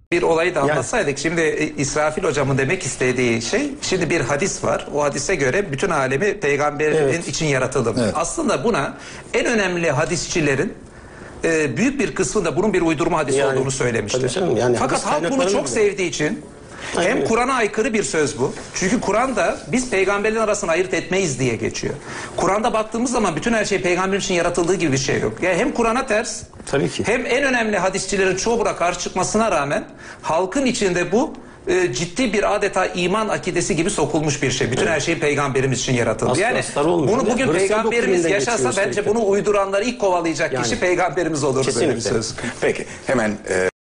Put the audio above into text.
bir olayı da anlatsaydık. Şimdi İsrafil hocamın demek istediği şey, şimdi bir hadis var. O hadise göre bütün alemi peygamberin için yaratıldı. Evet. Aslında buna en önemli hadisçilerin büyük bir kısmında bunun bir uydurma hadis olduğunu söylemişti. Fakat halk bunu çok sevdiği için hem Kur'an'a aykırı bir söz bu. Çünkü Kur'an'da biz peygamberlerin arasını ayırt etmeyiz diye geçiyor. Kur'an'da baktığımız zaman bütün her şey peygamber için yaratıldığı gibi bir şey yok. Yani hem Kur'an'a ters, tabii ki, hem en önemli hadisçilerin çoğu buna karşı çıkmasına rağmen halkın içinde bu ciddi bir adeta iman akidesi gibi sokulmuş bir şey. Bütün her şey peygamberimiz için yaratıldı. Yani bunu bugün peygamberimiz yaşasa bence bunu uyduranları ilk kovalayacak kişi peygamberimiz olur. Böyle bir söz. Peki hemen